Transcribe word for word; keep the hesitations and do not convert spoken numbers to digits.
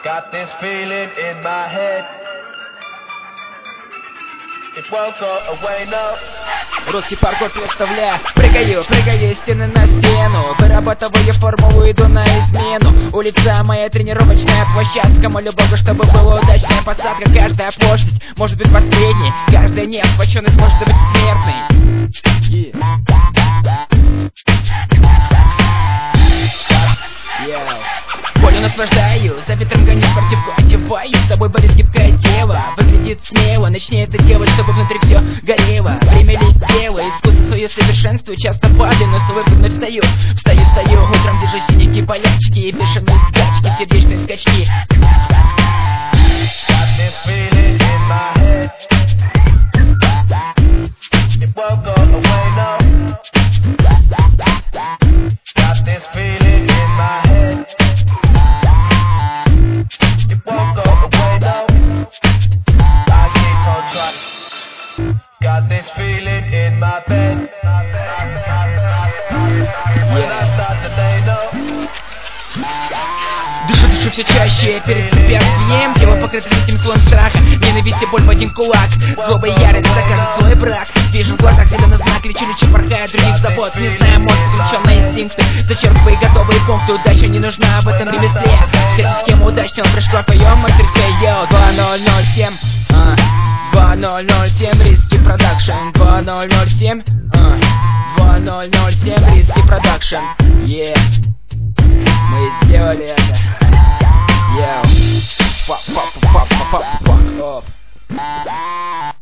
Got this feeling in my head. It won't go away, no. Русский паркур представляю. Прыгаю, прыгаю стены на стену. Вырабатываю формулу, иду на измену. Улица моя тренировочная площадка. Молю Бога, чтобы была удачная посадка. Каждая оплошность может быть последней. Каждая неохваченность может быть смертной. Yeah. Волю наслаждаю, за ветром гоню, спортивку одеваю. С тобой борюсь, гибкое тело выглядит смело. Начни это делать, чтобы внутри все горело. Время летело, искусство свое совершенствую. Часто падаю, но с улыбкой вновь встаю. Встаю, встаю, утром держу синенькие полячки и бешеные скачки, сердечные скачки. Got this feeling in my bed. When I start to lay low. Дышу, дышу все чаще перед препятствием. Тело покрыто этим слоем страха. Ненависть и боль в один кулак. Злоба и ярость докажут свой брак. Вижу в глазах зеленый знак. Лечу, лечу, порхая, других забот. Не знаю, мозг включен на инстинкты. Зачерпывай готовые пункты. Удача не нужна в этом ремесле. Вся схема удачного прыжка в твоем мастерке. Два ноль ноль семь два ноль ноль семь риски продакшн. Два ноль ноль семь два ноль ноль семь риски продакшн. Yeah. Мы сделали это. Yo. Fuck, fuck, fuck, fuck, fuck, fuck off.